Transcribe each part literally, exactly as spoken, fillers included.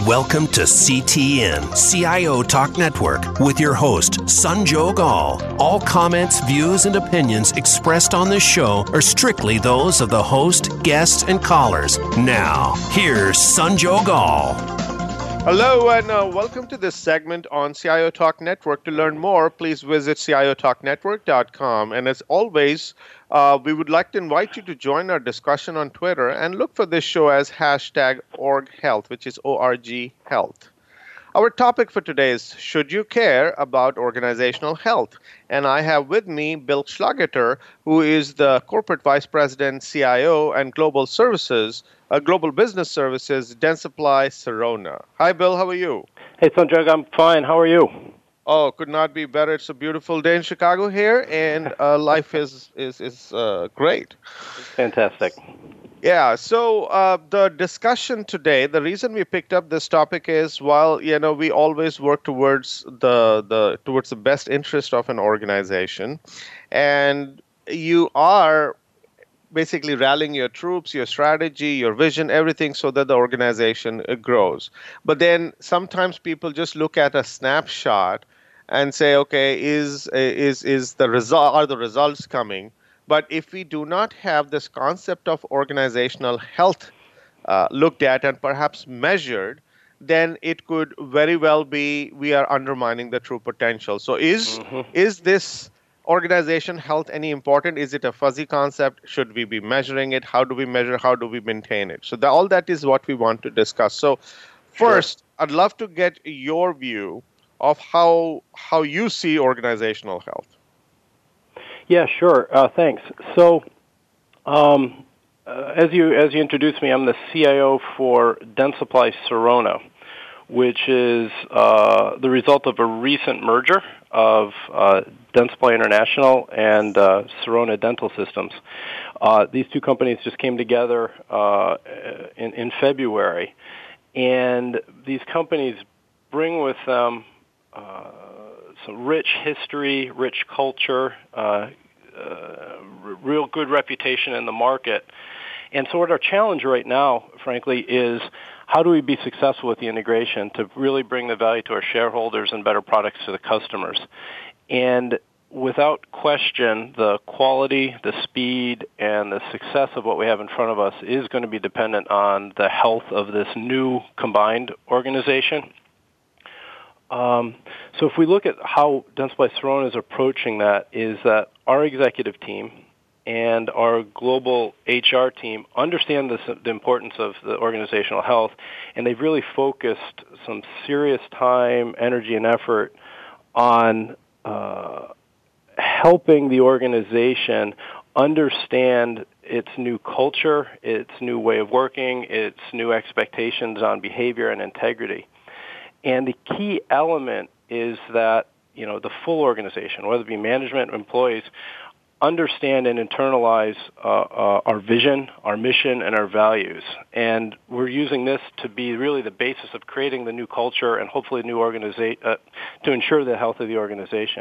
Welcome to C T N, C I O Talk Network, with your host, Sanjog Aul. All comments, views, and opinions expressed on this show are strictly those of the host, guests, and callers. Now, here's Sanjog Aul. Hello, and uh, welcome to this segment on C I O Talk Network. To learn more, please visit C I O talk network dot com. And as always, uh, we would like to invite you to join our discussion on Twitter and look for this show as hashtag OrgHealth, which is O R G Health. Our topic for today is, should you care about organizational health? And I have with me Bill Schlageter, who is the Corporate Vice President, C I O, and Global Services, uh, Global Business Services, Dentsply Sirona. Hi, Bill. How are you? Hey, Sanjog. I'm fine. How are you? Oh, could not be better. It's a beautiful day in Chicago here, and uh, life is is is uh, great. Fantastic. Yeah, so uh, the discussion today, the reason we picked up this topic is, while you know we always work towards the the towards the best interest of an organization, and you are basically rallying your troops, your strategy, your vision, everything so that the organization uh, grows. But then sometimes people just look at a snapshot and say, okay, is is is the result are the results coming? But if we do not have this concept of organizational health uh, looked at and perhaps measured, then it could very well be we are undermining the true potential. So is Mm-hmm. is this organization health any important? Is it a fuzzy concept? Should we be measuring it? How do we measure? How do we maintain it? So the, all that is what we want to discuss. So first, sure. I'd love to get your view of how how you see organizational health. Yeah, sure. Uh, thanks. So, um, uh, as you as you introduced me, I'm the C I O for Dentsply Sirona, which is uh, the result of a recent merger of uh, Dentsply International and uh, Sirona Dental Systems. Uh, these two companies just came together uh, in, in February, and these companies bring with them uh, some rich history, rich culture, uh, uh, r- real good reputation in the market. And so what our challenge right now, frankly, is how do we be successful with the integration to really bring the value to our shareholders and better products to the customers? And without question, the quality, the speed, and the success of what we have in front of us is going to be dependent on the health of this new combined organization. Um, so if we look at how Dentsply Sirona is approaching that, is that our executive team and our global H R team understand this, the importance of the organizational health, and they've really focused some serious time, energy, and effort on uh, helping the organization understand its new culture, its new way of working, its new expectations on behavior and integrity. And the key element is that, you know, the full organization, whether it be management or employees, understand and internalize uh, uh, our vision, our mission, and our values. And we're using this to be really the basis of creating the new culture and hopefully a new organization uh, to ensure the health of the organization.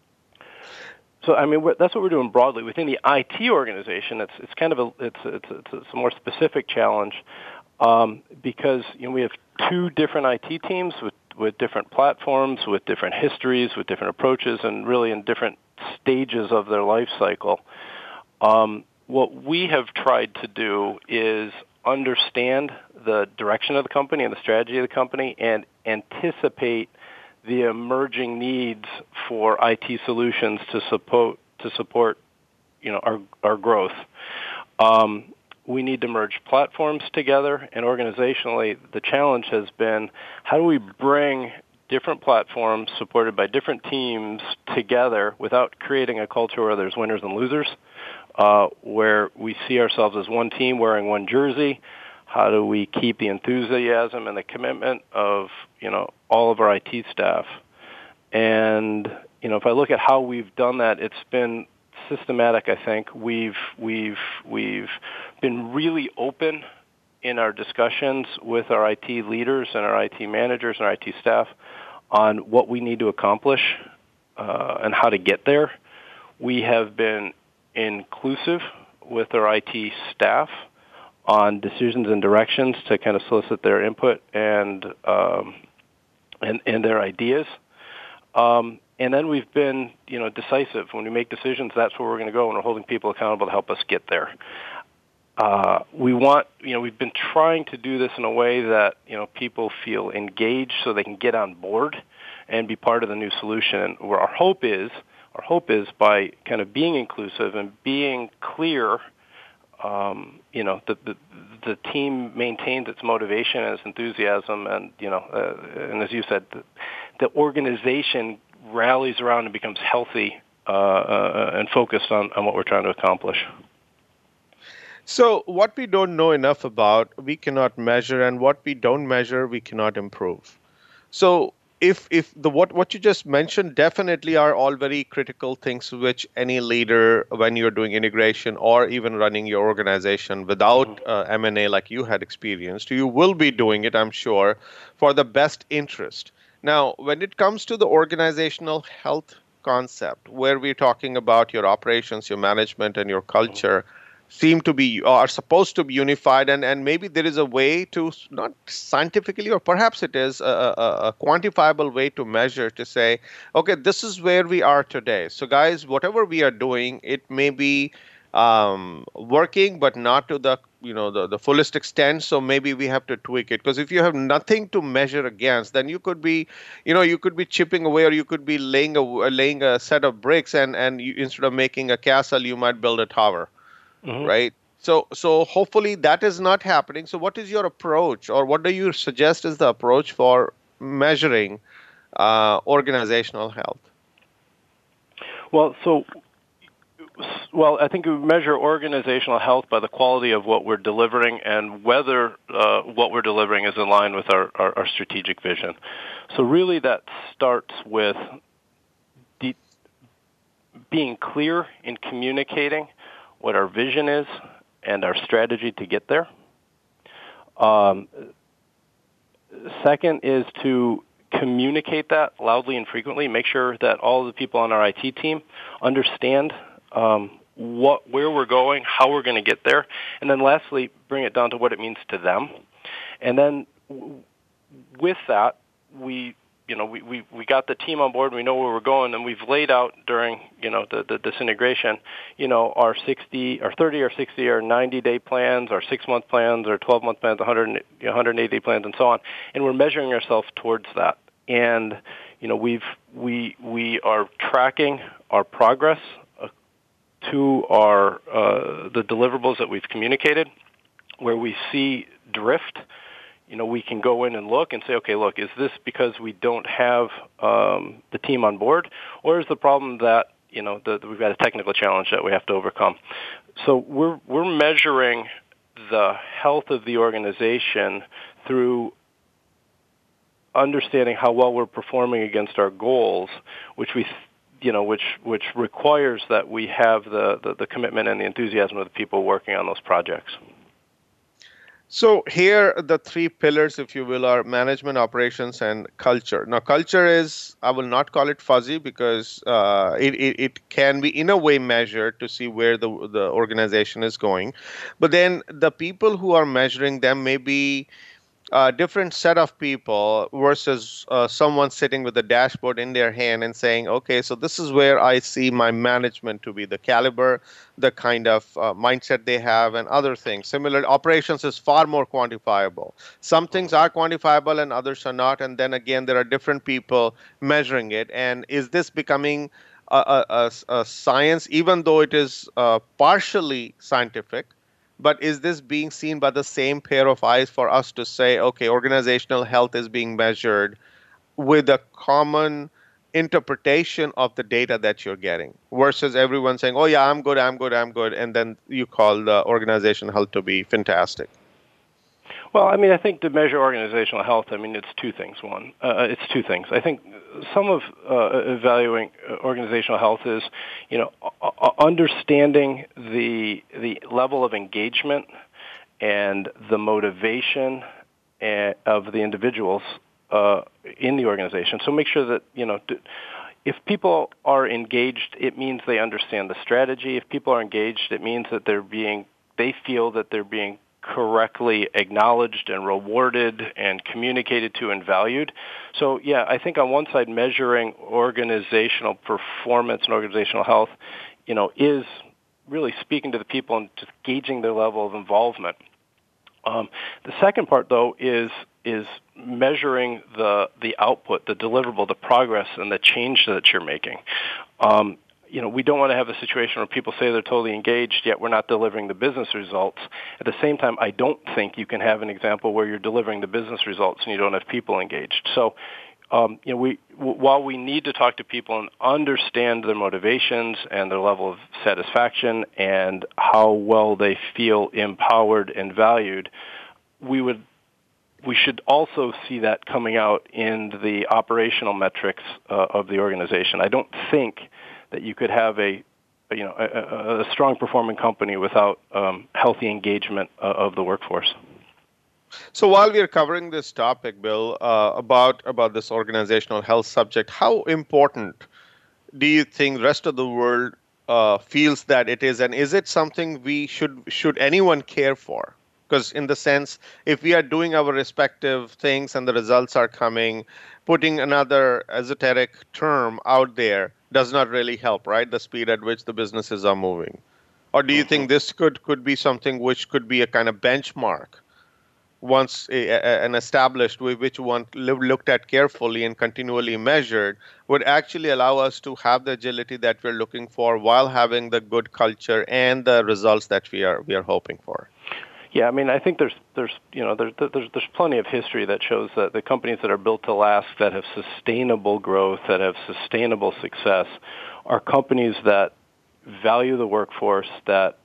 So, I mean, we're, that's what we're doing broadly. Within the I T organization, it's it's kind of a it's it's, it's, it's a more specific challenge um, because you know we have two different I T teams with with different platforms, with different histories, with different approaches, and really in different stages of their life cycle. Um, what we have tried to do is understand the direction of the company and the strategy of the company and anticipate the emerging needs for I T solutions to support to support you know our our growth. Um, we need to merge platforms together, and organizationally, the challenge has been how do we bring different platforms supported by different teams together without creating a culture where there's winners and losers, uh, where we see ourselves as one team wearing one jersey. How do we keep the enthusiasm and the commitment of, you know, all of our I T staff? And, you know, if I look at how we've done that, it's been systematic, I think. We've we've we've been really open in our discussions with our I T leaders and our I T managers and our I T staff on what we need to accomplish uh, and how to get there. We have been inclusive with our I T staff on decisions and directions to kind of solicit their input and um, and, and their ideas. Um, and then we've been, you know, decisive. When we make decisions, that's where we're going to go, and we're holding people accountable to help us get there. Uh, we want, you know, we've been trying to do this in a way that, you know, people feel engaged so they can get on board and be part of the new solution. And where our hope is, our hope is by kind of being inclusive and being clear, um, you know, the, the the team maintains its motivation and its enthusiasm, and you know, uh, and as you said, the, the organization rallies around and becomes healthy uh, uh, and focused on, on what we're trying to accomplish. So what we don't know enough about, we cannot measure, and what we don't measure, we cannot improve. So if if the what what you just mentioned definitely are all very critical things which any leader, when you're doing integration or even running your organization without Mm-hmm. uh, M and A like you had experienced, you will be doing it, I'm sure, for the best interest. Now, when it comes to the organizational health concept, where we're talking about your operations, your management, and your culture, seem to be are supposed to be unified, and and maybe there is a way to s- not scientifically, or perhaps it is a, a, a quantifiable way to measure, to say, okay, this is where we are today. So guys, whatever we are doing, it may be um, working but not to the you know the, the fullest extent, so maybe we have to tweak it, because if you have nothing to measure against, then you could be you know you could be chipping away, or you could be laying a laying a set of bricks, and and you, instead of making a castle, you might build a tower, Mm-hmm. right? So, so hopefully that is not happening. So, what is your approach, or what do you suggest is the approach for measuring uh, organizational health? Well, so well, I think we measure organizational health by the quality of what we're delivering and whether uh, what we're delivering is in line with our, our, our strategic vision. So really that starts with de- being clear in communicating what our vision is and our strategy to get there. Um, second is to communicate that loudly and frequently. Make sure that all the people on our I T team understand um, what, where we're going, how we're going to get there, and then lastly, bring it down to what it means to them. And then w- with that, we, you know, we, we, we got the team on board. We know where we're going, and we've laid out during, you know, the, the this integration, you know, our sixty, or thirty, or sixty, or ninety day plans, our six month plans, our twelve month plans, one hundred, one hundred eighty day plans, and so on. And we're measuring ourselves towards that. And you know, we've we we are tracking our progress uh, to our uh, the deliverables that we've communicated. Where we see drift, you know, we can go in and look and say, okay, look, is this because we don't have um, the team on board, or is the problem that, you know, the, we've got a technical challenge that we have to overcome? So we're we're measuring the health of the organization through understanding how well we're performing against our goals, which we, you know, which which requires that we have the, the, the commitment and the enthusiasm of the people working on those projects. So here, the three pillars, if you will, are management, operations, and culture. Now, culture is, I will not call it fuzzy, because uh, it, it, it can be in a way measured to see where the, the organization is going. But then the people who are measuring them may be a different set of people versus uh, someone sitting with a dashboard in their hand and saying, okay, so this is where I see my management to be, the caliber, the kind of uh, mindset they have, and other things. Similar, operations is far more quantifiable. Some things are quantifiable and others are not. And then again, there are different people measuring it. And is this becoming a, a, a, a science, even though it is uh, partially scientific? But is this being seen by the same pair of eyes for us to say, okay, organizational health is being measured with a common interpretation of the data that you're getting, versus everyone saying, oh, yeah, I'm good, I'm good, I'm good, and then you call the organizational health to be fantastic? Well, I mean, I think to measure organizational health, I mean, it's two things. One, uh, it's two things. I think some of uh, evaluating organizational health is, you know, understanding the the level of engagement and the motivation of the individuals uh, in the organization. So make sure that, you know, if people are engaged, it means they understand the strategy. If people are engaged, it means that they're being, they feel that they're being correctly acknowledged and rewarded and communicated to and valued. So, yeah, I think on one side, measuring organizational performance and organizational health, you know, is really speaking to the people and just gauging their level of involvement. Um, the second part, though, is is measuring the the output, the deliverable, the progress, and the change that you're making. Um, you know, we don't want to have a situation where people say they're totally engaged, yet we're not delivering the business results. At the same time, I don't think you can have an example where you're delivering the business results and you don't have people engaged. So, um, you know, we w- while we need to talk to people and understand their motivations and their level of satisfaction and how well they feel empowered and valued, we would we should also see that coming out in the operational metrics uh, of the organization. I don't think that you could have a, you know, a, a strong performing company without um, healthy engagement uh, of the workforce. So while we are covering this topic, Bill, uh, about about this organizational health subject, how important do you think the rest of the world uh, feels that it is, and is it something we should should anyone care for? Because in the sense, if we are doing our respective things and the results are coming, putting another esoteric term out there does not really help, right? The speed at which the businesses are moving. Or do you mm-hmm. think this could, could be something which could be a kind of benchmark once a, a, an established, which one looked at carefully and continually measured, would actually allow us to have the agility that we're looking for while having the good culture and the results that we are we are hoping for? Yeah, I mean, I think there's there's you know there's there's there's plenty of history that shows that the companies that are built to last, that have sustainable growth, that have sustainable success, are companies that value the workforce, that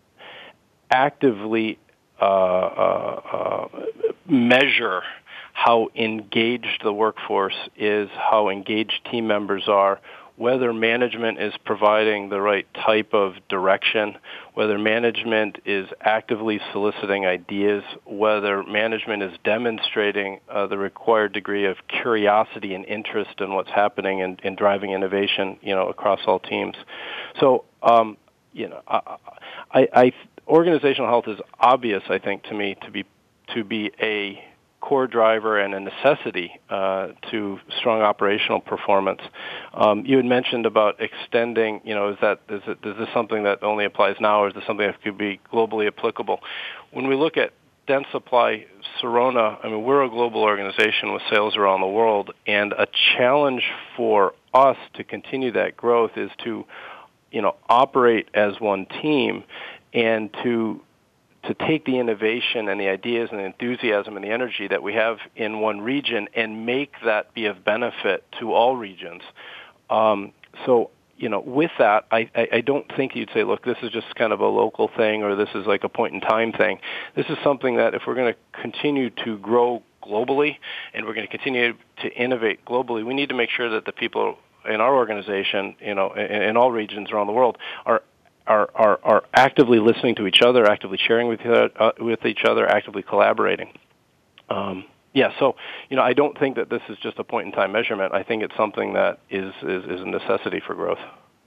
actively uh, uh, uh, measure how engaged the workforce is, how engaged team members are, whether management is providing the right type of direction, whether management is actively soliciting ideas, whether management is demonstrating uh, the required degree of curiosity and interest in what's happening and, and driving innovation, you know, across all teams. So, um, you know, I, I, I, organizational health is obvious, I think, to me to be to be a core driver and a necessity uh, to strong operational performance. Um, you had mentioned about extending, you know, is that is, it, is this something that only applies now, or is this something that could be globally applicable? When we look at Dentsply Sirona, I mean, we're a global organization with sales around the world, and a challenge for us to continue that growth is to, you know, operate as one team and to to take the innovation and the ideas and the enthusiasm and the energy that we have in one region and make that be of benefit to all regions. Um, so, you know, with that, I, I, I don't think you'd say, look, this is just kind of a local thing or this is like a point-in-time thing. This is something that if we're going to continue to grow globally and we're going to continue to innovate globally, we need to make sure that the people in our organization, you know, in, in all regions around the world are Are, are are actively listening to each other, actively sharing with uh, with each other, actively collaborating. Um, yeah, so you know, I don't think that this is just a point-in-time measurement. I think it's something that is is, is a necessity for growth.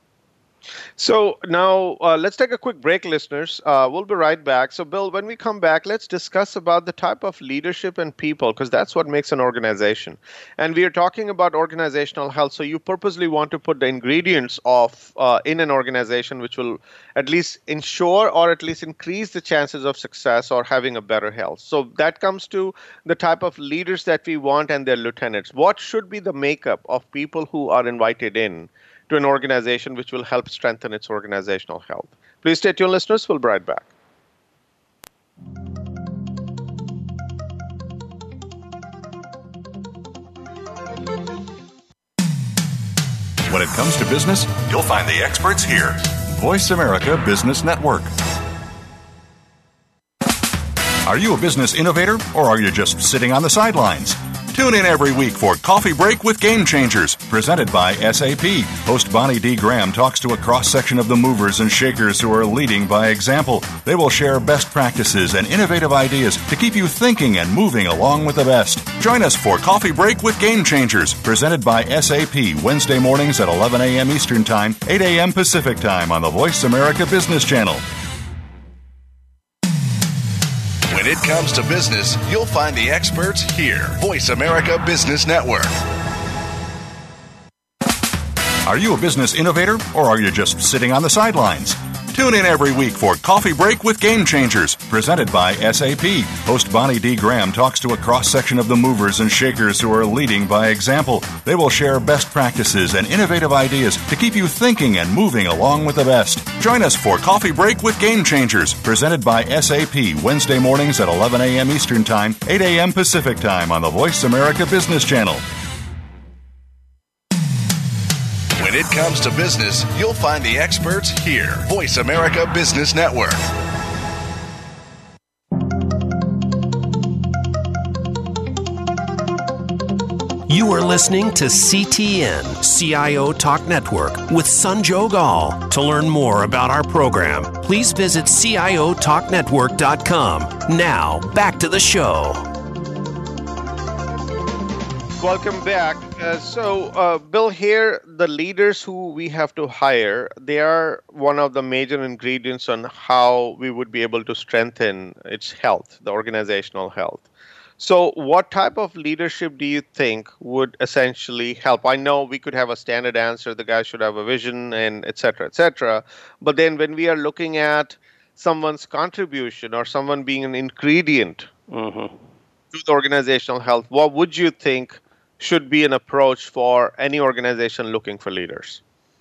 So now uh, let's take a quick break, listeners. Uh, we'll be right back. So, Bill, when we come back, let's discuss about the type of leadership and people, because that's what makes an organization. And we are talking about organizational health. So you purposely want to put the ingredients of uh, in an organization which will at least ensure or at least increase the chances of success or having a better health. So that comes to the type of leaders that we want and their lieutenants. What should be the makeup of people who are invited in to an organization which will help strengthen its organizational health? Please stay tuned, listeners. We'll be right back. When it comes to business, you'll find the experts here. Voice America Business Network. Are you a business innovator, or are you just sitting on the sidelines? Tune in every week for Coffee Break with Game Changers, presented by S A P. Host Bonnie D. Graham talks to a cross-section of the movers and shakers who are leading by example. They will share best practices and innovative ideas to keep you thinking and moving along with the best. Join us for Coffee Break with Game Changers, presented by S A P, Wednesday mornings at eleven a.m. Eastern Time, eight a.m. Pacific Time on the Voice America Business Channel. When it comes to business, you'll find the experts here. Voice America Business Network. Are you a business innovator, or are you just sitting on the sidelines? Tune in every week for Coffee Break with Game Changers, presented by S A P. Host Bonnie D. Graham talks to a cross-section of the movers and shakers who are leading by example. They will share best practices and innovative ideas to keep you thinking and moving along with the best. Join us for Coffee Break with Game Changers, presented by S A P, Wednesday mornings at eleven a.m. Eastern Time, eight a.m. Pacific Time on the Voice America Business Channel. When it comes to business, you'll find the experts here. Voice America Business Network. You are listening to C T N, C I O Talk Network, with Sanjog Aul. To learn more about our program, please visit C I O talk network dot com. Now, back to the show. Welcome back. Uh, so, uh, Bill, here, the leaders who we have to hire, they are one of the major ingredients on how we would be able to strengthen its health, the organizational health. So what type of leadership do you think would essentially help? I know we could have a standard answer, the guy should have a vision and et cetera, et cetera. But then when we are looking at someone's contribution or someone being an ingredient mm-hmm. to the organizational health, what would you think should be an approach for any organization looking for leaders?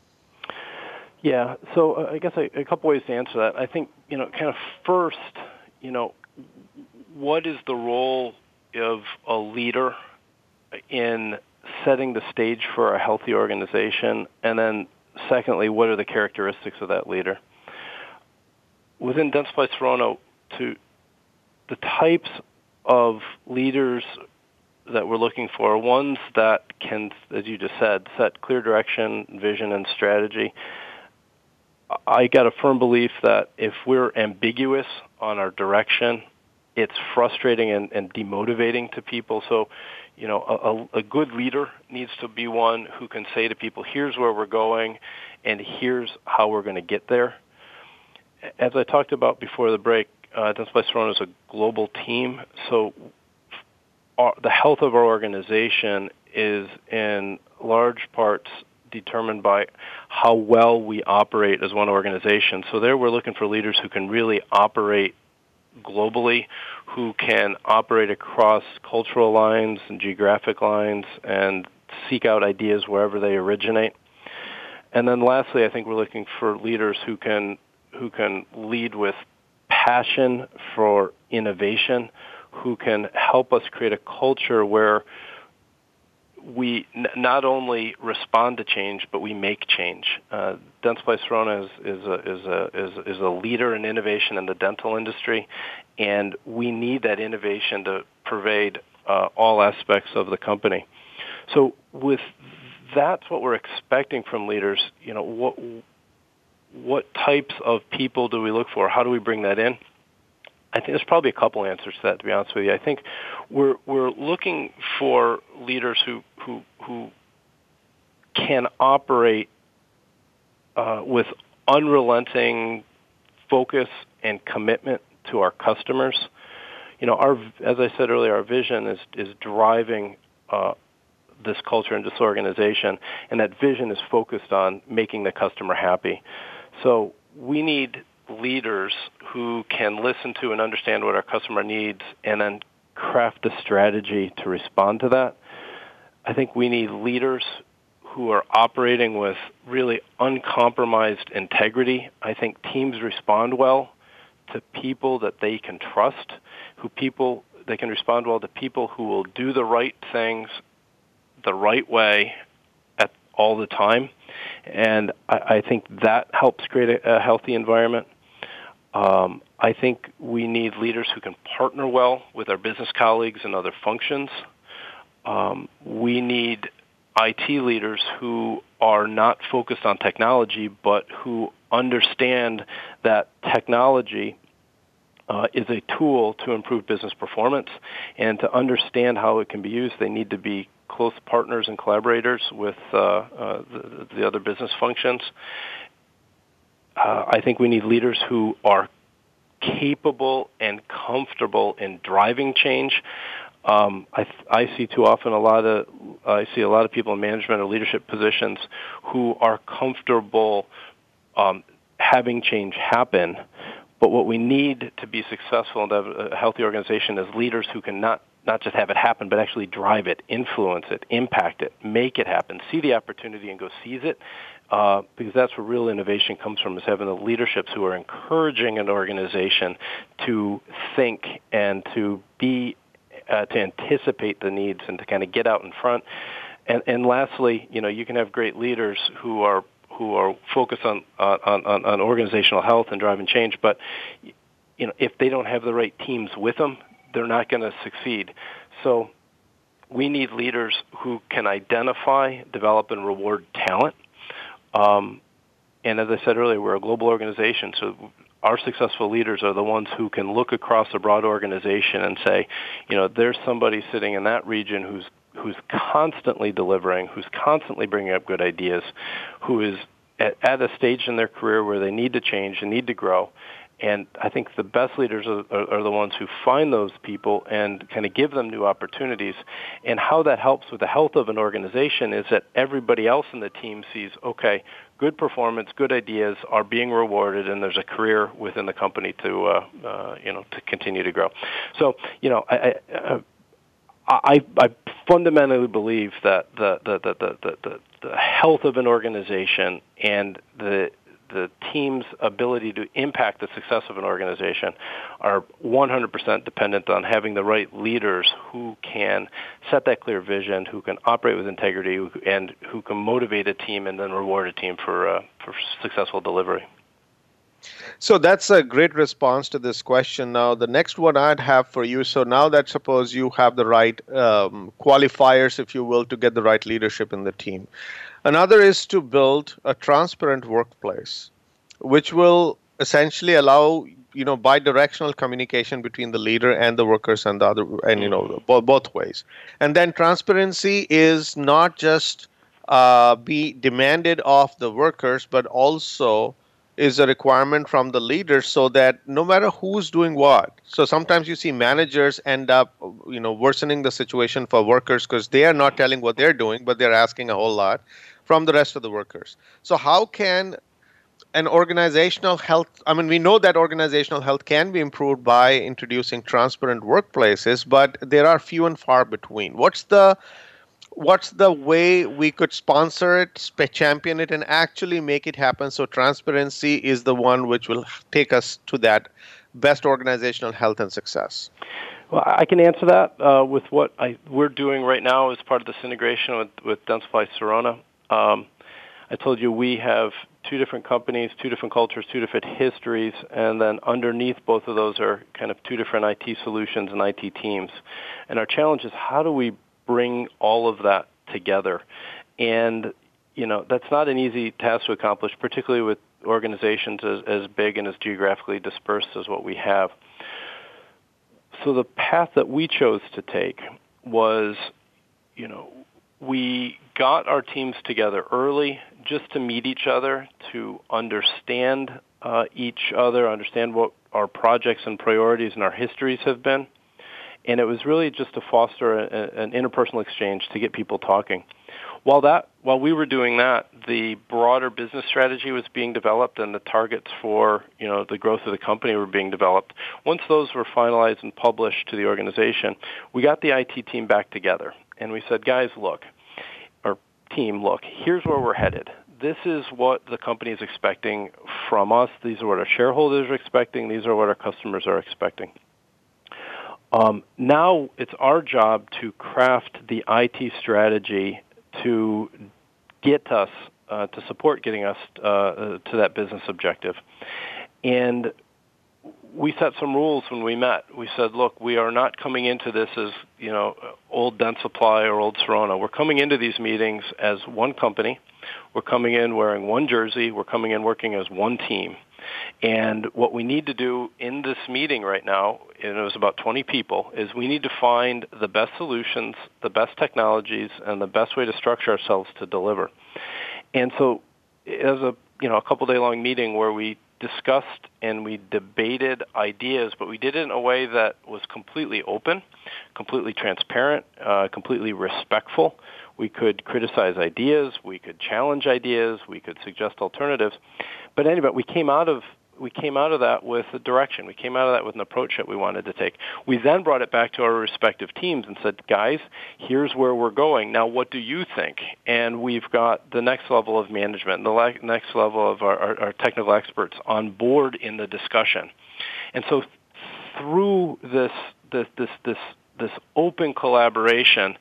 Yeah, so uh, I guess a, a couple ways to answer that. I think, you know, kind of first, you know, what is the role of a leader in setting the stage for a healthy organization? And then secondly, what are the characteristics of that leader? Within Dentsply Sirona, to the types of leaders that we're looking for, ones that can, as you just said, set clear direction, vision, and strategy. I got a firm belief that if we're ambiguous on our direction, it's frustrating and, and demotivating to people. So, you know, a, a good leader needs to be one who can say to people, here's where we're going, and here's how we're going to get there. As I talked about before the break, uh, Dentsply Sirona is a global team, so our, the health of our organization is in large parts determined by how well we operate as one organization. So there we're looking for leaders who can really operate globally, who can operate across cultural lines and geographic lines and seek out ideas wherever they originate. And then lastly, I think we're looking for leaders who can who can lead with passion for innovation, who can help us create a culture where we n- not only respond to change, but we make change. Uh, Dentsply Sirona is, is, a, is, a, is, is a leader in innovation in the dental industry, and we need that innovation to pervade uh, all aspects of the company. So with that's what we're expecting from leaders. You know, what what types of people do we look for? How do we bring that in? I think there's probably a couple answers to that, to be honest with you. I think we're we're looking for leaders who who who can operate uh, with unrelenting focus and commitment to our customers. You know, our as I said earlier, our vision is is driving uh, this culture and this organization, and that vision is focused on making the customer happy. So we need leaders who can listen to and understand what our customer needs and then craft a strategy to respond to that. I think we need leaders who are operating with really uncompromised integrity. I think teams respond well to people that they can trust, who people they can respond well to people who will do the right things the right way at all the time. And I, I think that helps create a, a healthy environment. Um, I think we need leaders who can partner well with our business colleagues and other functions. Um, we need I T leaders who are not focused on technology, but who understand that technology uh, is a tool to improve business performance. And to understand how it can be used, they need to be close partners and collaborators with uh, uh, the, the other business functions. Uh, I think we need leaders who are capable and comfortable in driving change. Um, I, I see too often a lot of I see a lot of people in management or leadership positions who are comfortable um, having change happen. But what we need to be successful and to have a healthy organization is leaders who can not, not just have it happen, but actually drive it, influence it, impact it, make it happen, see the opportunity and go seize it. Uh, because that's where real innovation comes from, is having the leaderships who are encouraging an organization to think and to be Uh, to anticipate the needs and to kind of get out in front. And, and lastly, you know, you can have great leaders who are who are focused on, on, on, on organizational health and driving change, but you know, if they don't have the right teams with them, they're not going to succeed. So we need leaders who can identify, develop, and reward talent. Um, and as I said earlier, we're a global organization, so our successful leaders are the ones who can look across a broad organization and say, you know, there's somebody sitting in that region who's who's constantly delivering, who's constantly bringing up good ideas, who is at, at a stage in their career where they need to change and need to grow. And I think the best leaders are, are, are the ones who find those people and kind of give them new opportunities. And how that helps with the health of an organization is that everybody else in the team sees, okay, good performance, good ideas are being rewarded, and there's a career within the company to, uh, uh, you know, to continue to grow. So, you know, I, I, I, I fundamentally believe that the the, the, the, the the health of an organization and the the team's ability to impact the success of an organization are one hundred percent dependent on having the right leaders who can set that clear vision, who can operate with integrity, and who can motivate a team and then reward a team for uh, for successful delivery. So that's a great response to this question. Now, the next one I'd have for you, so now that suppose you have the right um, qualifiers, if you will, to get the right leadership in the team. Another is to build a transparent workplace, which will essentially allow, you know, bi-directional communication between the leader and the workers and the other, and, you know, both, both ways. And then transparency is not just uh, be demanded of the workers, but also is a requirement from the leaders, so that no matter who's doing what. So sometimes you see managers end up, you know, worsening the situation for workers because they are not telling what they're doing, but they're asking a whole lot from the rest of the workers. So how can an organizational health, I mean, we know that organizational health can be improved by introducing transparent workplaces, but there are few and far between. What's the What's the way we could sponsor it, champion it, and actually make it happen so transparency is the one which will take us to that best organizational health and success? Well, I can answer that uh, with what I, we're doing right now as part of this integration with, with Dentsply Sirona. Um, I told you we have two different companies, two different cultures, two different histories, and then underneath both of those are kind of two different I T solutions and I T teams. And our challenge is, how do we bring all of that together? And, you know, that's not an easy task to accomplish, particularly with organizations as, as big and as geographically dispersed as what we have. So the path that we chose to take was, you know, we got our teams together early just to meet each other, to understand uh, each other, understand what our projects and priorities and our histories have been. And it was really just to foster a, an interpersonal exchange to get people talking. While that, while we were doing that, the broader business strategy was being developed, and the targets for, you know, the growth of the company were being developed. Once those were finalized and published to the organization, we got the I T team back together, and we said, guys, look, or team, look, here's where we're headed. This is what the company is expecting from us. These are what our shareholders are expecting. These are what our customers are expecting. Um, now it's our job to craft the I T strategy to get us, uh, to support getting us uh, to that business objective. And we set some rules when we met. We said, look, we are not coming into this as, you know, old Dentsply or old Sirona. We're coming into these meetings as one company. We're coming in wearing one jersey. We're coming in working as one team. And what we need to do in this meeting right now, and it was about twenty people, is we need to find the best solutions, the best technologies, and the best way to structure ourselves to deliver. And so it was a, you know, a couple day long meeting where we discussed and we debated ideas, but we did it in a way that was completely open, completely transparent, uh, completely respectful. We could criticize ideas, we could challenge ideas, we could suggest alternatives. But anyway, we came out of we came out of that with a direction. We came out of that with an approach that we wanted to take. We then brought it back to our respective teams and said, guys, here's where we're going. Now, what do you think? And we've got the next level of management, the le- next level of our, our, our technical experts on board in the discussion. And so through this this this this, this open collaboration,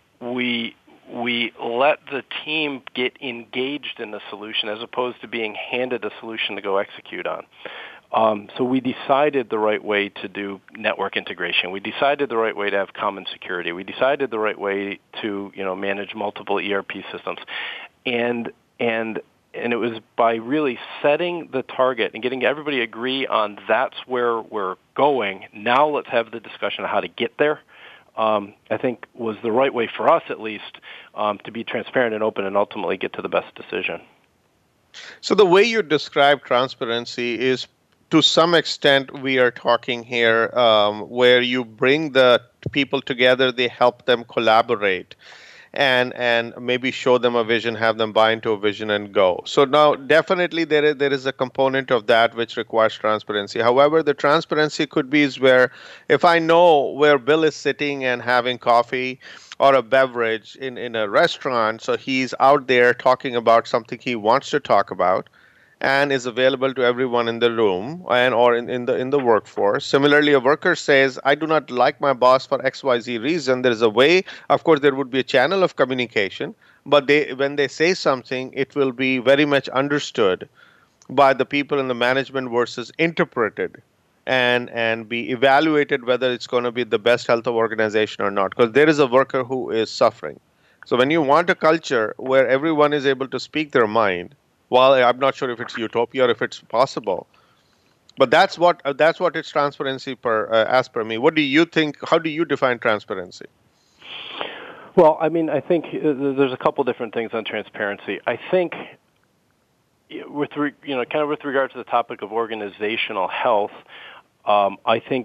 we we let the team get engaged in the solution as opposed to being handed a solution to go execute on. Um, so we decided the right way to do network integration. We decided the right way to have common security. We decided the right way to, you know, manage multiple E R P systems. And and and it was by really setting the target and getting everybody to agree on that's where we're going. Now let's have the discussion of how to get there. Um, I think was the right way for us, at least, um, to be transparent and open and ultimately get to the best decision. So the way you describe transparency is, to some extent, we are talking here um, where you bring the people together, they help them collaborate, and and maybe show them a vision, have them buy into a vision and go. So now definitely there is, there is a component of that which requires transparency. However, the transparency could be is where if I know where Bill is sitting and having coffee or a beverage in, in a restaurant, so he's out there talking about something he wants to talk about and is available to everyone in the room and or in, in the in the workforce. Similarly, a worker says, I do not like my boss for X Y Z reason. There is a way, of course, there would be a channel of communication, but they when they say something, it will be very much understood by the people in the management versus interpreted and and be evaluated whether it's going to be the best health of organization or not, because there is a worker who is suffering. So when you want a culture where everyone is able to speak their mind, well, I'm not sure if it's utopia or if it's possible, but that's what uh, that's what it's transparency per uh, as per me. What do you think? How do you define transparency? Well, I mean, I think uh, there's a couple different things on transparency. I think, with re, you know, kind of with regard to the topic of organizational health, um, I think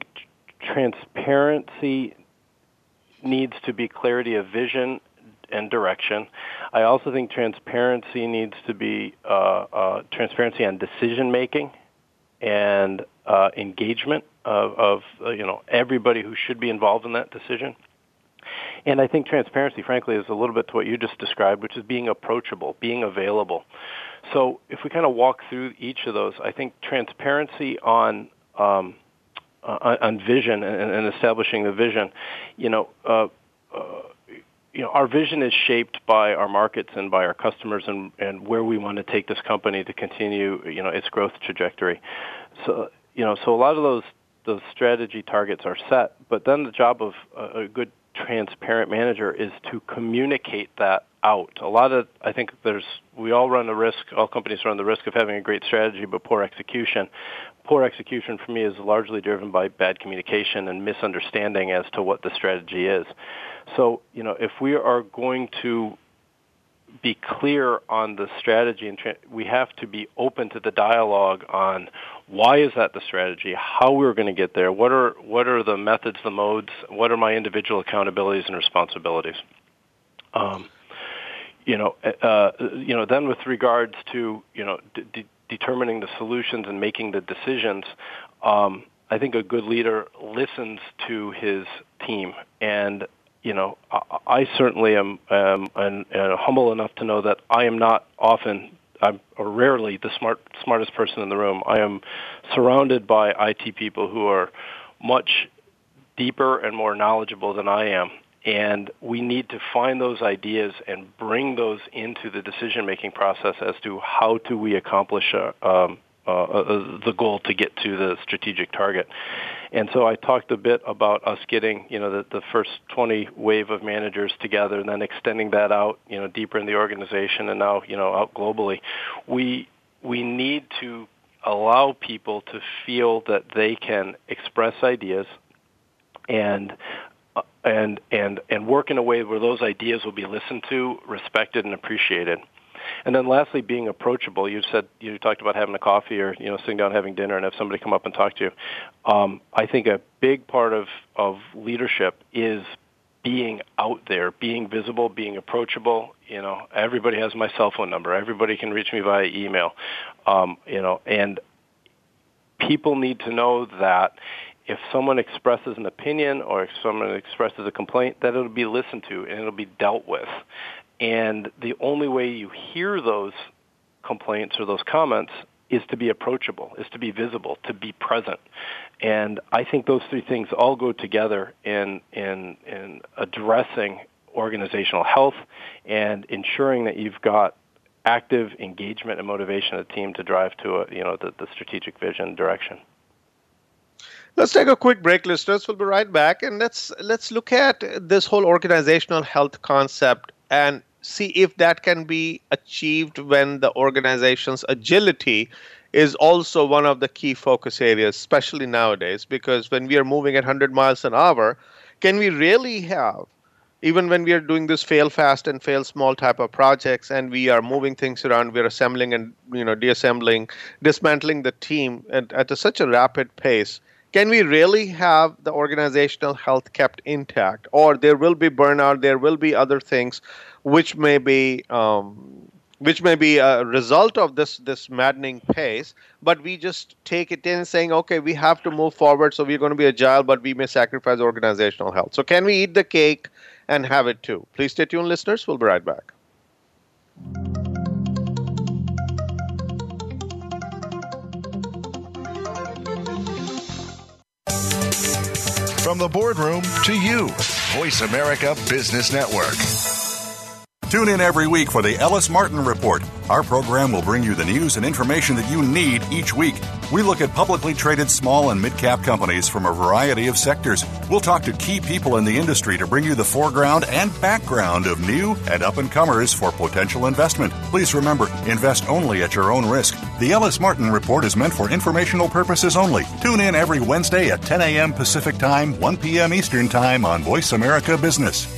transparency needs to be clarity of vision and direction. I also think transparency needs to be uh, uh, transparency on decision making and uh, engagement of, of uh, you know everybody who should be involved in that decision. And I think transparency, frankly, is a little bit to what you just described, which is being approachable, being available. So if we kind of walk through each of those, I think transparency on um, uh, on vision and, and establishing the vision, you know. Uh, uh, You know, our vision is shaped by our markets and by our customers and, and where we want to take this company to continue, you know, its growth trajectory. So, you know, so a lot of those those strategy targets are set, but then the job of a, a good transparent manager is to communicate that out. A lot of, I think there's, we all run the risk, all companies run the risk of having a great strategy but poor execution. Poor execution for me is largely driven by bad communication and misunderstanding as to what the strategy is. So, you know, if we are going to be clear on the strategy, and tra- we have to be open to the dialogue on why is that the strategy, how we're going to get there, what are what are the methods, the modes, what are my individual accountabilities and responsibilities. Um, you know, uh, you know. Then with regards to you know d- d- determining the solutions and making the decisions, um, I think a good leader listens to his team. And you know, I, I certainly am um, and, and humble enough to know that I am not often, I'm or rarely the smart smartest person in the room. I am surrounded by I T people who are much deeper and more knowledgeable than I am. And we need to find those ideas and bring those into the decision-making process as to how do we accomplish uh, um, uh, uh, the goal to get to the strategic target. And so I talked a bit about us getting, you know, the, the first twenty wave of managers together and then extending that out, you know, deeper in the organization and now, you know, out globally. We we need to allow people to feel that they can express ideas and and and and work in a way where those ideas will be listened to, respected, and appreciated. And then lastly, being approachable. You said you talked about having a coffee or, you know, sitting down having dinner and have somebody come up and talk to you. Um, I think a big part of, of leadership is being out there, being visible, being approachable. You know, everybody has my cell phone number. Everybody can reach me via email. Um, you know, and people need to know that if someone expresses an opinion or if someone expresses a complaint, that it'll be listened to and it'll be dealt with. And the only way you hear those complaints or those comments is to be approachable, is to be visible, to be present. And I think those three things all go together in in, in addressing organizational health and ensuring that you've got active engagement and motivation of the team to drive to a, you know, the, the strategic vision direction. Let's take a quick break, listeners. We'll be right back, and let's let's look at this whole organizational health concept and see if that can be achieved when the organization's agility is also one of the key focus areas, especially nowadays, because when we are moving at one hundred miles an hour, can we really have, even when we are doing this fail fast and fail small type of projects and we are moving things around, we're assembling and, you know, deassembling, dismantling the team at, at a, such a rapid pace, can we really have the organizational health kept intact? Or there will be burnout, there will be other things which may be um, which may be a result of this this maddening pace, but we just take it in saying, okay, we have to move forward, so we're going to be agile, but we may sacrifice organizational health. So can we eat the cake and have it too? Please stay tuned, listeners. We'll be right back. From the boardroom to you, Voice America Business Network. Tune in every week for the Ellis Martin Report. Our program will bring you the news and information that you need each week. We look at publicly traded small and mid-cap companies from a variety of sectors. We'll talk to key people in the industry to bring you the foreground and background of new and up-and-comers for potential investment. Please remember, invest only at your own risk. The Ellis Martin Report is meant for informational purposes only. Tune in every Wednesday at ten a.m. Pacific Time, one p.m. Eastern Time on Voice America Business.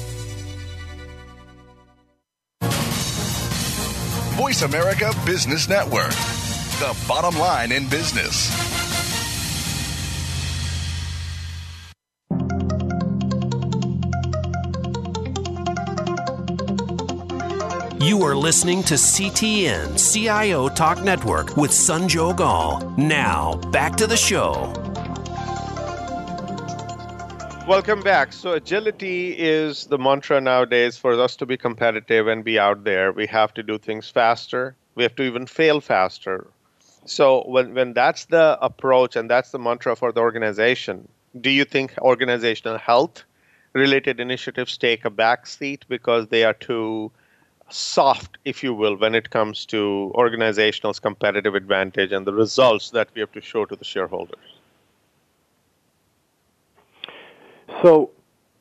Voice America Business Network, the bottom line in business. You are listening to C T N, C I O Talk Network with Sanjog Aul. Now, back to the show. Welcome back. So agility is the mantra nowadays. For us to be competitive and be out there, we have to do things faster. We have to even fail faster. So when, when that's the approach and that's the mantra for the organization, do you think organizational health related initiatives take a back seat because they are too soft, if you will, when it comes to organizational's competitive advantage and the results that we have to show to the shareholders? So,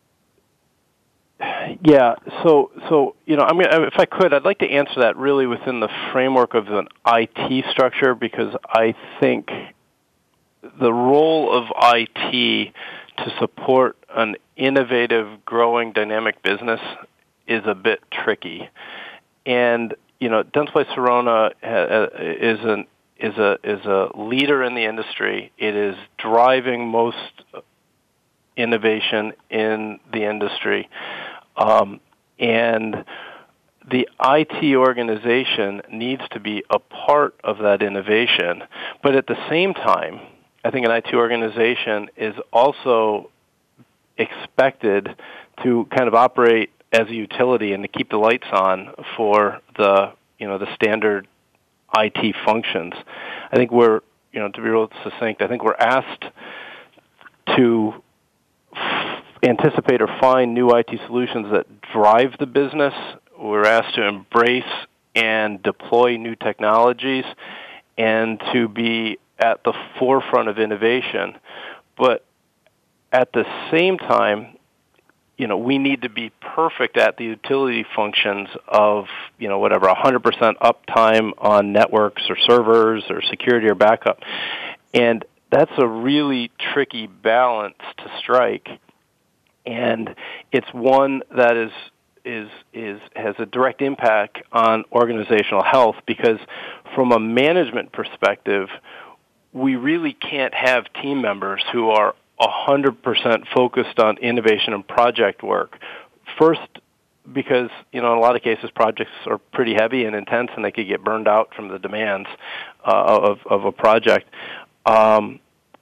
yeah, so, so you know, I mean, if I could, I'd like to answer that really within the framework of an I T structure, because I think the role of I T to support an innovative, growing, dynamic business is a bit tricky. And, you know, Dentsply Sirona is an is a is a leader in the industry. It is driving most innovation in the industry. Um, and the I T organization needs to be a part of that innovation. But at the same time, I think an I T organization is also expected to kind of operate as a utility and to keep the lights on for the, you know, the standard I T functions. I think we're, you know, to be real succinct, I think we're asked to anticipate or find new I T solutions that drive the business. We're asked to embrace and deploy new technologies and to be at the forefront of innovation. But at the same time, you know, we need to be perfect at the utility functions of, you know, whatever, one hundred percent uptime on networks or servers or security or backup. And that's a really tricky balance to strike. And it's one that is is is has a direct impact on organizational health, because from a management perspective, we really can't have team members who are one hundred percent focused on innovation and project work. First, because, you know, in a lot of cases, projects are pretty heavy and intense, and they could get burned out from the demands uh, of, of a project. Um,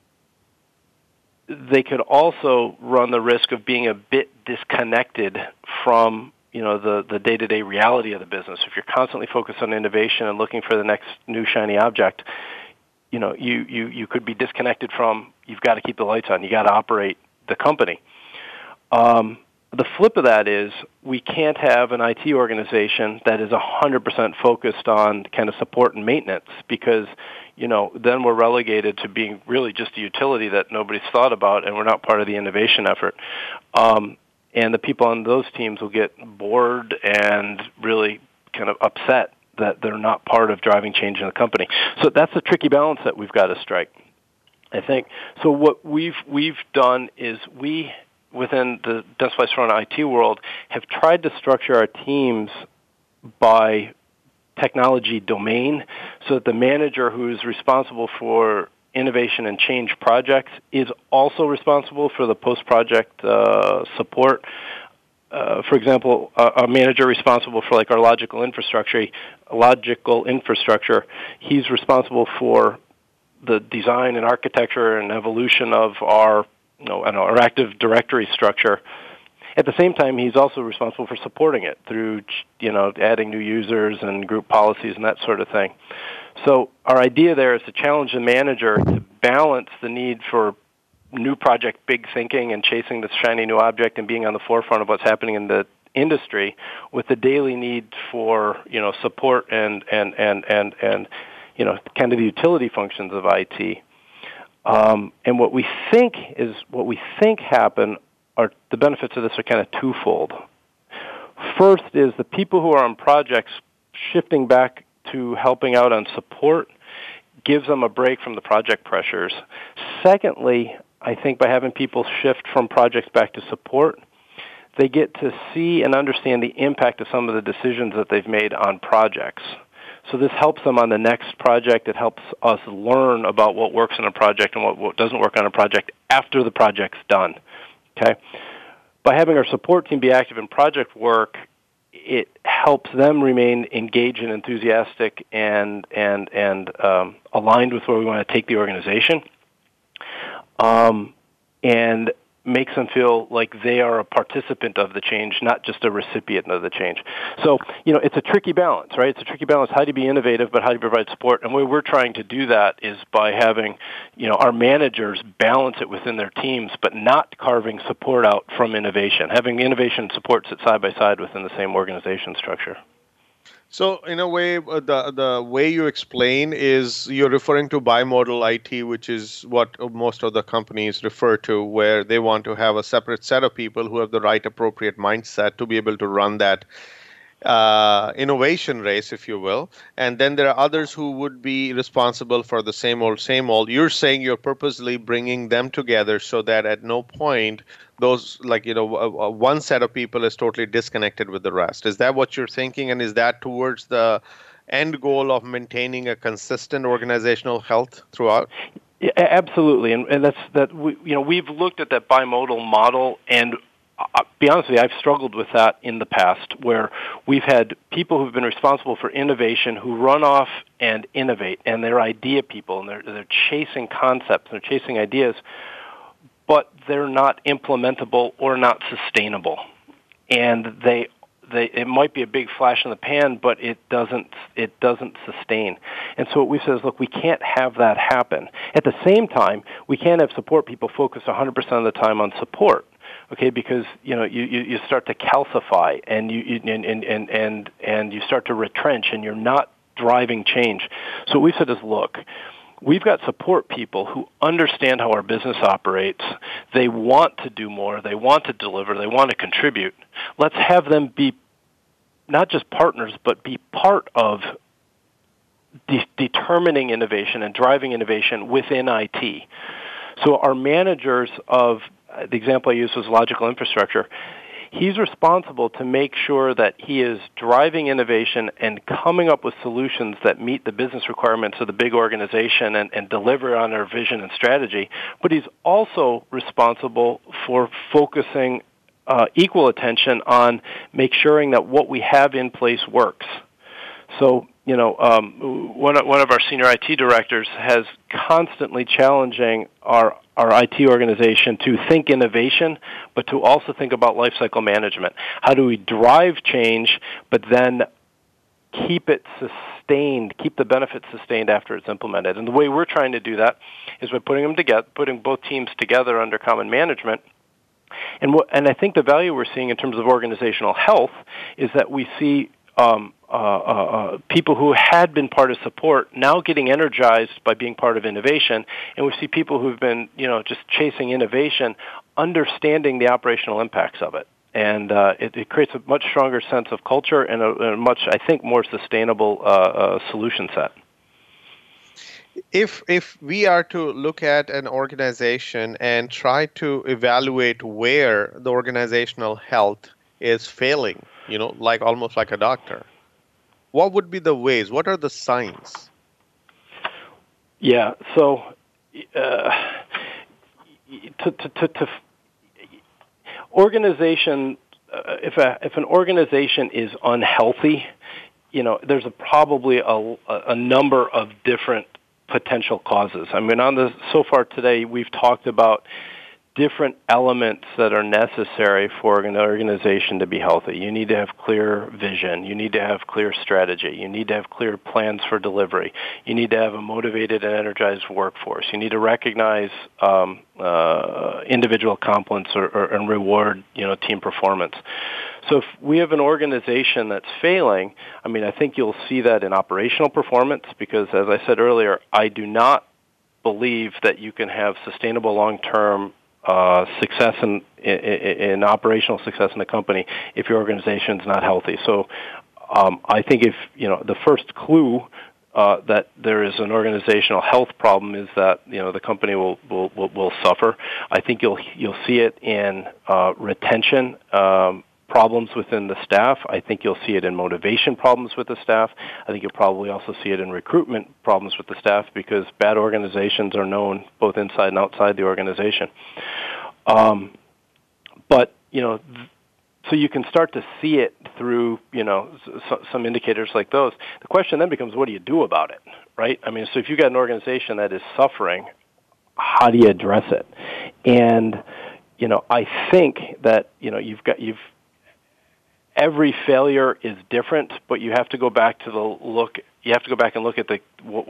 they could also run the risk of being a bit disconnected from, you know, the, the day-to-day reality of the business. If you're constantly focused on innovation and looking for the next new shiny object, you know, you, you, you could be disconnected from, you've got to keep the lights on, you got to operate the company. Um, the flip of that is we can't have an I T organization that is one hundred percent focused on kind of support and maintenance, because, you know, then we're relegated to being really just a utility that nobody's thought about, and we're not part of the innovation effort. Um, and the people on those teams will get bored and really kind of upset that they're not part of driving change in the company. So that's a tricky balance that we've got to strike, I think. So what we've we've done is we, within the Dentsply Sirona I T world, have tried to structure our teams by technology domain, so that the manager who is responsible for innovation and change projects is also responsible for the post-project uh, support. Uh, for example, a, a manager responsible for like our logical infrastructure, logical infrastructure, he's responsible for the design and architecture and evolution of our, you know, our Active Directory structure. At the same time, he's also responsible for supporting it through, you know, adding new users and group policies and that sort of thing. So our idea there is to challenge the manager to balance the need for new project big thinking and chasing this shiny new object and being on the forefront of what's happening in the industry, with the daily need for, you know, support and and and and and you know, kind of the utility functions of I T. Um, and what we think is what we think happen are the benefits of this are kind of twofold. First is the people who are on projects shifting back to helping out on support gives them a break from the project pressures. Secondly, I think by having people shift from projects back to support, they get to see and understand the impact of some of the decisions that they've made on projects. So this helps them on the next project. It helps us learn about what works on a project and what, what doesn't work on a project after the project's done. Okay? By having our support team be active in project work, it helps them remain engaged and enthusiastic and and and um, aligned with where we want to take the organization, um, and makes them feel like they are a participant of the change, not just a recipient of the change. So, you know, it's a tricky balance, right? It's a tricky balance. How do you be innovative, but how do you provide support? And the way we're trying to do that is by having, you know, our managers balance it within their teams, but not carving support out from innovation. Having innovation and support sit side by side within the same organization structure. So, in a way, uh, the the way you explain is you're referring to bimodal I T, which is what most of the companies refer to, where they want to have a separate set of people who have the right appropriate mindset to be able to run that uh, innovation race, if you will. And then there are others who would be responsible for the same old, same old. You're saying you're purposely bringing them together so that at no point those, like, you know, uh, one set of people is totally disconnected with the rest. Is that what you're thinking? And is that towards the end goal of maintaining a consistent organizational health throughout? Yeah, absolutely. And, and that's that. We, you know, we've looked at that bimodal model, and I'll be honest with you, I've struggled with that in the past, where we've had people who've been responsible for innovation who run off and innovate, and they're idea people, and they're they're chasing concepts, and they're chasing ideas, but they're not implementable or not sustainable. And they they it might be a big flash in the pan, but it doesn't it doesn't sustain. And so what we said is, look, we can't have that happen. At the same time, we can't have support people focus one hundred percent of the time on support. Okay, because you know you, you, you start to calcify and you, you and, and and and and you start to retrench, and you're not driving change. So what we said is, look, we've got support people who understand how our business operates. They want to do more. They want to deliver. They want to contribute. Let's have them be not just partners, but be part of de- determining innovation and driving innovation within I T. So our managers of, the example I used was logical infrastructure. he's responsible to make sure that he is driving innovation and coming up with solutions that meet the business requirements of the big organization and, and deliver on our vision and strategy. But he's also responsible for focusing uh, equal attention on make sure that what we have in place works. So, you know, um, one of, one of our senior I T directors has constantly challenging our our I T organization to think innovation, but to also think about lifecycle management. How do we drive change, but then keep it sustained, keep the benefits sustained after it's implemented? And the way we're trying to do that is by putting them together, putting both teams together under common management. And what, and I think the value we're seeing in terms of organizational health is that we see um, uh, uh, uh, people who had been part of support now getting energized by being part of innovation, and we see people who've been, you know, just chasing innovation, understanding the operational impacts of it. And uh, it, it creates a much stronger sense of culture and a, a much, I think, more sustainable uh, uh, solution set. If if we are to look at an organization and try to evaluate where the organizational health is failing, you know, like almost like a doctor, what would be the ways? What are the signs? Yeah. So, uh, to to to, to organization, uh, if a if an organization is unhealthy, you know, there's a probably a a number of different potential causes. I mean, on the so far today, we've talked about different elements that are necessary for an organization to be healthy. You need to have clear vision. You need to have clear strategy. You need to have clear plans for delivery. You need to have a motivated and energized workforce. You need to recognize um, uh, individual accomplishments or, or, and reward, you know, team performance. So if we have an organization that's failing, I mean, I think you'll see that in operational performance because, as I said earlier, I do not believe that you can have sustainable long-term uh, success in, in, in operational success in a company if your organization is not healthy. So um, I think if, you know, the first clue uh, that there is an organizational health problem is that, you know, the company will, will, will, will suffer. I think you'll, you'll see it in uh, retention, um, problems within the staff. I think you'll see it in motivation problems with the staff. I think you'll probably also see it in recruitment problems with the staff because bad organizations are known both inside and outside the organization. Um, but, you know, so you can start to see it through, you know, s- some indicators like those. The question then becomes, what do you do about it, right? I mean, so if you've got an organization that is suffering, how do you address it? And, you know, I think that, you know, you've got, you've, every failure is different, but you have to go back to the look. You have to go back and look at the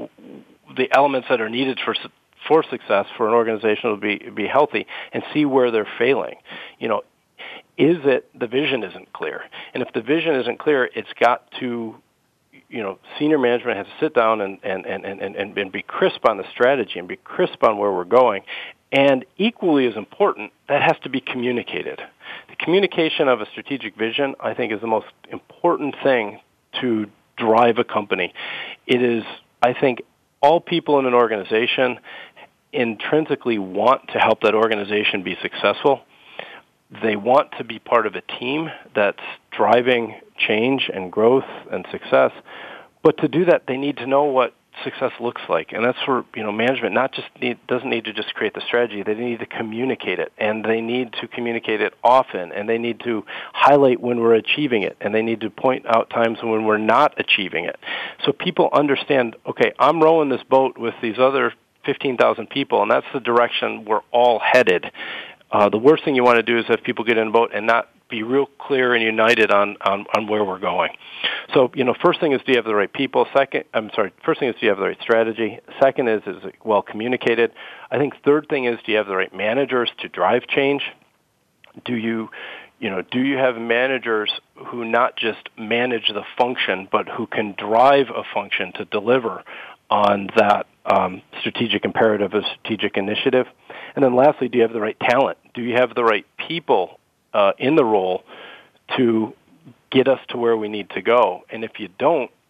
the elements that are needed for for success for an organization to be be healthy, and see where they're failing. You know, is it the vision isn't clear? And if the vision isn't clear, it's got to, you know, senior management has to sit down and and and and and, and be crisp on the strategy and be crisp on where we're going. And equally as important, that has to be communicated. The communication of a strategic vision, I think, is the most important thing to drive a company. It is, I think, all people in an organization intrinsically want to help that organization be successful. They want to be part of a team that's driving change and growth and success. But to do that, they need to know what success looks like, and that's where, you know, management not just need, doesn't need to just create the strategy. They need to communicate it, and they need to communicate it often, and they need to highlight when we're achieving it, and they need to point out times when we're not achieving it, so people understand. Okay, I'm rowing this boat with these other fifteen thousand people, and that's the direction we're all headed. Uh, the worst thing you want to do is have people get in a boat and not be real clear and united on, on, on where we're going. So, you know, first thing is, do you have the right people? Second, I'm sorry, first thing is, do you have the right strategy? Second is, is it well communicated? I think third thing is, do you have the right managers to drive change? Do you, you know, do you have managers who not just manage the function, but who can drive a function to deliver on that um, strategic imperative, a strategic initiative? And then lastly, do you have the right talent? Do you have the right people Uh, in the role to get us to where we need to go? And if you don't,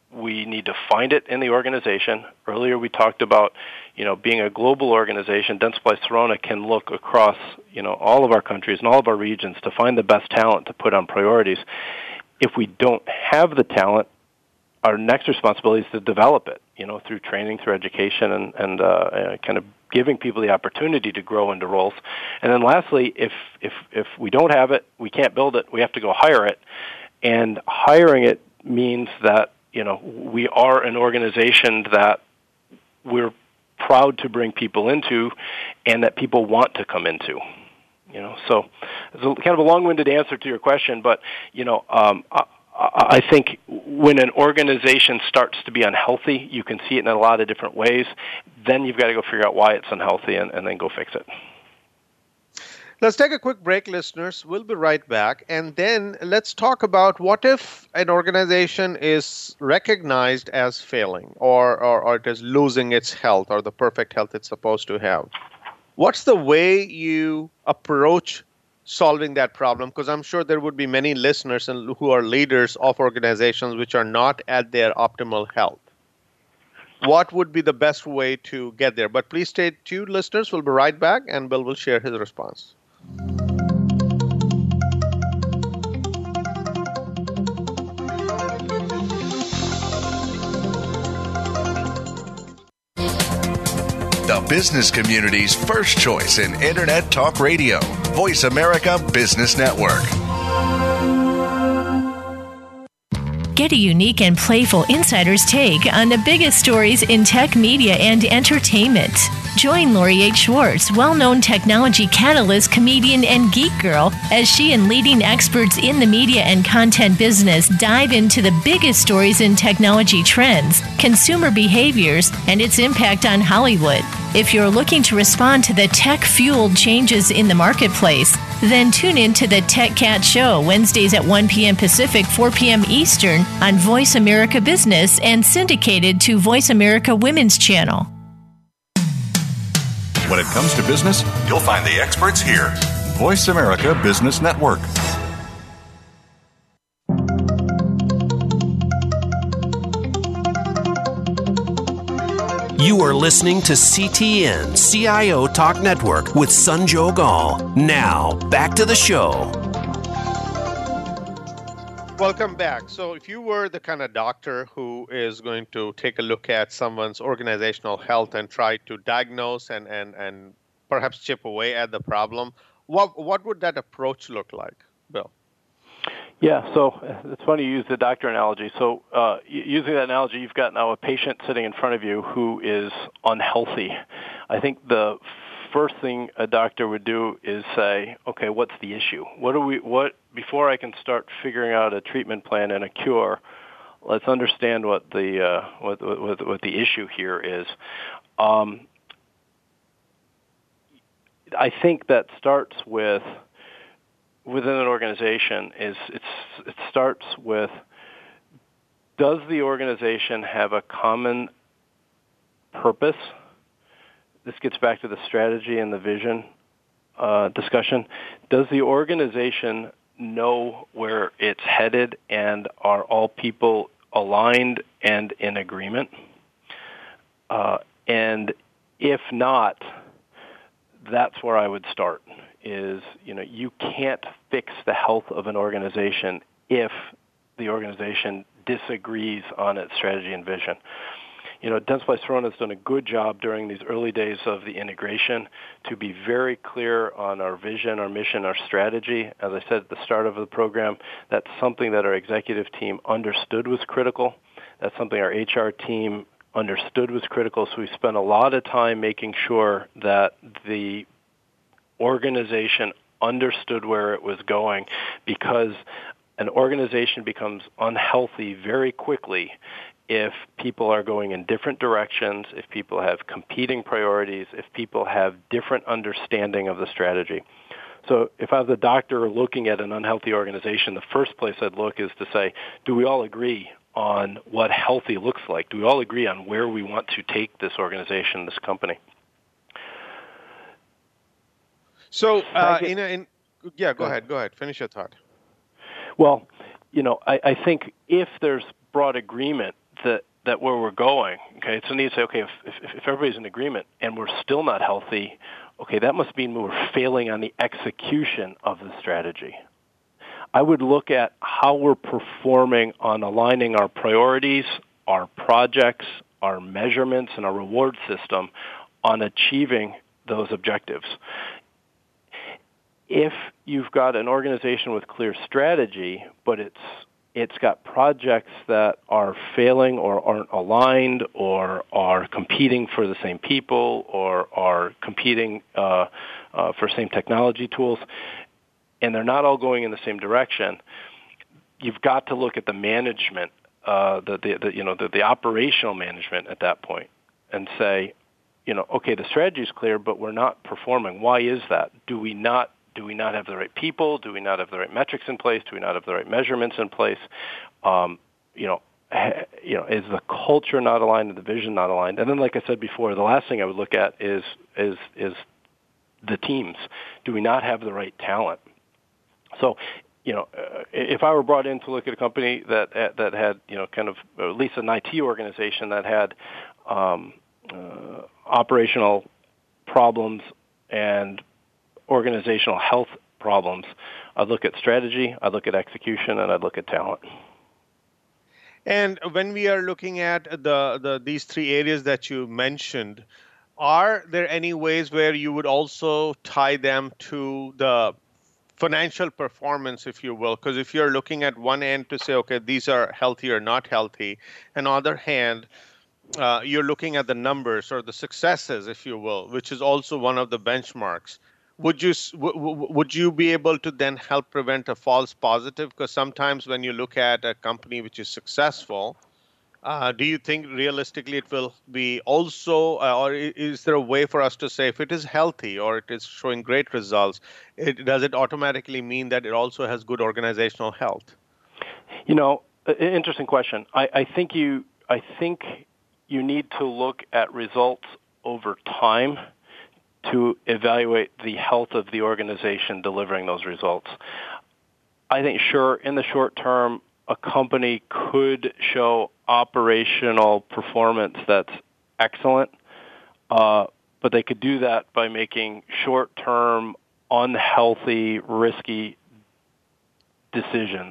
we need to find it in the organization. Earlier we talked about, you know, being a global organization. Dentsply Sirona can look across, you know, all of our countries and all of our regions to find the best talent to put on priorities. If we don't have the talent, our next responsibility is to develop it, you know, through training, through education, and, and uh, kind of giving people the opportunity to grow into roles. And then lastly, if, if, if we don't have it, we can't build it, we have to go hire it. And hiring it means that, you know, we are an organization that we're proud to bring people into and that people want to come into. You know, so it's a, kind of a long-winded answer to your question, but, you know, um, I, I think when an organization starts to be unhealthy, you can see it in a lot of different ways. Then you've got to go figure out why it's unhealthy and, and then go fix it. Let's take a quick break, listeners. We'll be right back. And then let's talk about what if an organization is recognized as failing or, or, or it is losing its health or the perfect health it's supposed to have. What's the way you approach solving that problem? Because I'm sure there would be many listeners who are leaders of organizations which are not at their optimal health. What would be the best way to get there? But please stay tuned, listeners. We'll be right back, and Bill will share his response. The business community's first choice in Internet Talk Radio. Voice America Business Network. Get a unique and playful insider's take on the biggest stories in tech, media, and entertainment. Join Lori H. Schwartz, well-known technology catalyst, comedian, and geek girl, as she and leading experts in the media and content business dive into the biggest stories in technology trends, consumer behaviors, and its impact on Hollywood. If you're looking to respond to the tech-fueled changes in the marketplace, then tune in to the Tech Cat Show, Wednesdays at one p.m. Pacific, four p.m. Eastern on Voice America Business and syndicated to Voice America Women's Channel. When it comes to business, you'll find the experts here. Voice America Business Network. You are listening to C T N, C I O Talk Network with Sanjog Aul. Now, back to the show. Welcome back. So if you were the kind of doctor who is going to take a look at someone's organizational health and try to diagnose and, and, and perhaps chip away at the problem, what what would that approach look like, Bill? Yeah, so it's funny you use the doctor analogy. So uh, using that analogy, you've got now a patient sitting in front of you who is unhealthy. I think the first thing a doctor would do is say, okay, what's the issue? What do we, what, before I can start figuring out a treatment plan and a cure, let's understand what the, uh, what, what, what the issue here is. Um, I think that starts with, within an organization, is it's, it starts with, does the organization have a common purpose? This gets back to the strategy and the vision uh, discussion. Does the organization know where it's headed, and are all people aligned and in agreement? Uh, and if not, that's where I would start. Is, you know, you can't fix the health of an organization if the organization disagrees on its strategy and vision. You know, Dentsply Sirona has done a good job during these early days of the integration to be very clear on our vision, our mission, our strategy. As I said at the start of the program, that's something that our executive team understood was critical. That's something our H R team understood was critical. So we spent a lot of time making sure that the organization understood where it was going, because an organization becomes unhealthy very quickly if people are going in different directions, if people have competing priorities, if people have different understanding of the strategy. So if I was a doctor looking at an unhealthy organization, the first place I'd look is to say, do we all agree on what healthy looks like? Do we all agree on where we want to take this organization, this company? So, uh, in, a, in yeah, go ahead, go ahead, finish your thought. Well, you know, I, I think if there's broad agreement, that, that where we're going, okay, so need to say, okay, if, if, if everybody's in agreement and we're still not healthy, okay, that must mean we're failing on the execution of the strategy. I would look at how we're performing on aligning our priorities, our projects, our measurements, and our reward system on achieving those objectives. If you've got an organization with clear strategy, but it's it's got projects that are failing or aren't aligned or are competing for the same people or are competing uh, uh, for same technology tools, and they're not all going in the same direction, you've got to look at the management, uh, the, the, the you know the, the operational management at that point, and say, you know, okay, the strategy is clear, but we're not performing. Why is that? Do we not do we not have the right people? Do we not have the right metrics in place? Do we not have the right measurements in place? Um, you know, you know, is the culture not aligned and the vision not aligned? And then, like I said before, the last thing I would look at is is is the teams. Do we not have the right talent? So, you know, uh, if I were brought in to look at a company that uh, that had, you know, kind of at least an I T organization that had um, uh, operational problems and organizational health problems, I'd look at strategy, I'd look at execution, and I'd look at talent. And when we are looking at the, the these three areas that you mentioned, are there any ways where you would also tie them to the financial performance, if you will? Because if you're looking at one end to say, okay, these are healthy or not healthy, and on the other hand, uh, you're looking at the numbers or the successes, if you will, which is also one of the benchmarks. Would you w- would you be able to then help prevent a false positive? Because sometimes when you look at a company which is successful, uh, do you think realistically it will be also, uh, or is there a way for us to say if it is healthy or it is showing great results, it, does it automatically mean that it also has good organizational health? You know, interesting question. I, I think you I think you need to look at results over time to evaluate the health of the organization delivering those results. I think, sure, in the short term, a company could show operational performance that's excellent, uh, but they could do that by making short-term, unhealthy, risky decisions.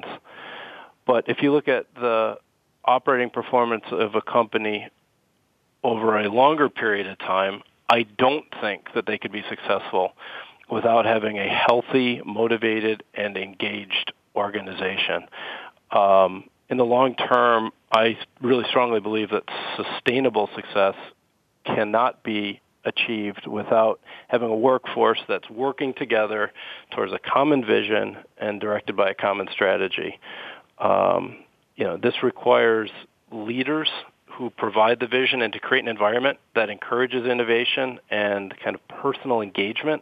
But if you look at the operating performance of a company over a longer period of time, I don't think that they could be successful without having a healthy, motivated, and engaged organization. Um, in the long term, I really strongly believe that sustainable success cannot be achieved without having a workforce that's working together towards a common vision and directed by a common strategy. Um, you know, this requires leaders who provide the vision and to create an environment that encourages innovation and kind of personal engagement.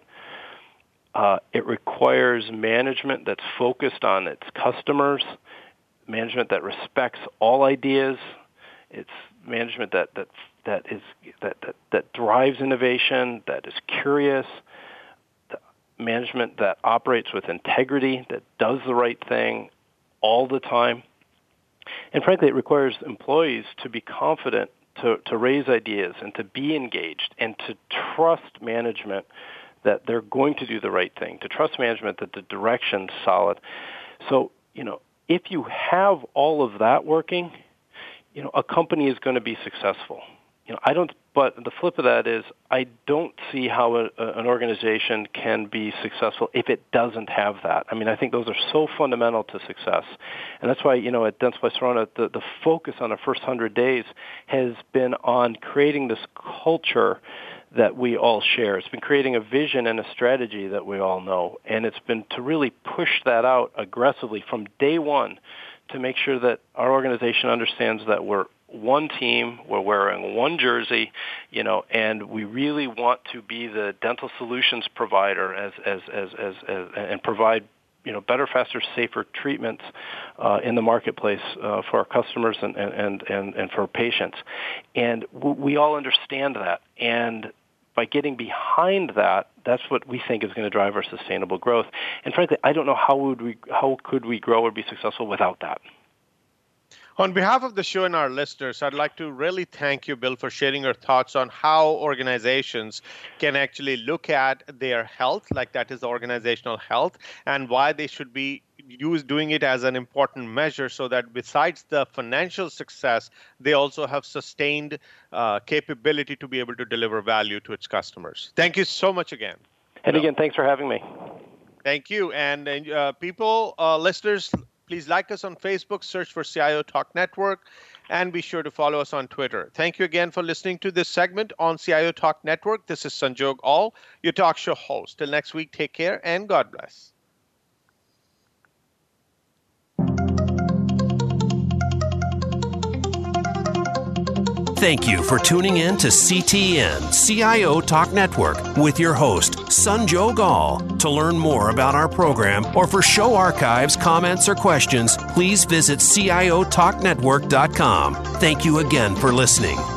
Uh, it requires management that's focused on its customers, management that respects all ideas. It's management that that that is that that, that drives innovation, that is curious, management that operates with integrity, that does the right thing all the time. And frankly, it requires employees to be confident to, to raise ideas and to be engaged and to trust management that they're going to do the right thing, to trust management that the direction's solid. So, you know, if you have all of that working, you know, a company is going to be successful. You know, I don't, but the flip of that is I don't see how a, a, an organization can be successful if it doesn't have that. I mean, I think those are so fundamental to success. And that's why, you know, at Dentsply Sirona, the, the focus on the first one hundred days has been on creating this culture that we all share. It's been creating a vision and a strategy that we all know. And it's been to really push that out aggressively from day one to make sure that our organization understands that we're one team, we're wearing one jersey, you know, and we really want to be the dental solutions provider as as as as, as and provide, you know, better, faster, safer treatments uh, in the marketplace uh, for our customers and and and and for our patients, and we all understand that. And by getting behind that, that's what we think is going to drive our sustainable growth. And frankly, I don't know how would we how could we grow or be successful without that. On behalf of the show and our listeners, I'd like to really thank you, Bill, for sharing your thoughts on how organizations can actually look at their health, like that is organizational health, and why they should be use doing it as an important measure so that besides the financial success, they also have sustained uh, capability to be able to deliver value to its customers. Thank you so much again. And again, thanks for having me. Thank you. And uh, people, uh, listeners, please like us on Facebook, search for C I O Talk Network, and be sure to follow us on Twitter. Thank you again for listening to this segment on C I O Talk Network. This is Sanjog Aul, your talk show host. Till next week, take care and God bless. Thank you for tuning in to C T N, C I O Talk Network, with your host, Sanjog Aul. To learn more about our program or for show archives, comments, or questions, please visit C I O talk network dot com. Thank you again for listening.